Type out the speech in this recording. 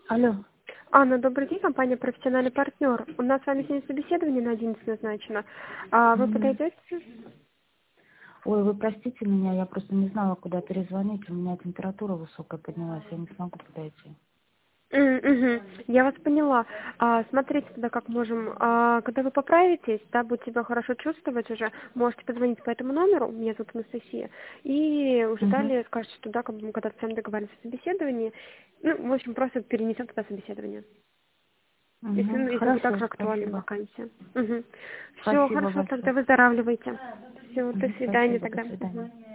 Алло. Анна, добрый день, компания «Профессиональный партнер». У нас с вами сегодня собеседование на 11 назначено. Вы Мгм. подойдете? Ой, вы простите меня, я просто не знала, куда перезвонить. У меня температура высокая поднялась, я не смогу подойти. Мгм. Я вас поняла. Смотрите тогда, как можем. Когда вы поправитесь, да, будете себя хорошо чувствовать уже, можете позвонить по этому номеру, меня зовут Анастасия, и уже Угу. далее скажете туда, как бы мы когда-то с вами договорились о собеседовании. Ну, в общем, просто перенесем тогда собеседование. Если, Угу. ну, если будет Хорошо, также актуальна спасибо. вакансия. Все, Спасибо хорошо, тогда большое. выздоравливайте. Все, до Мгм. свидания Спасибо, до тогда. свидания.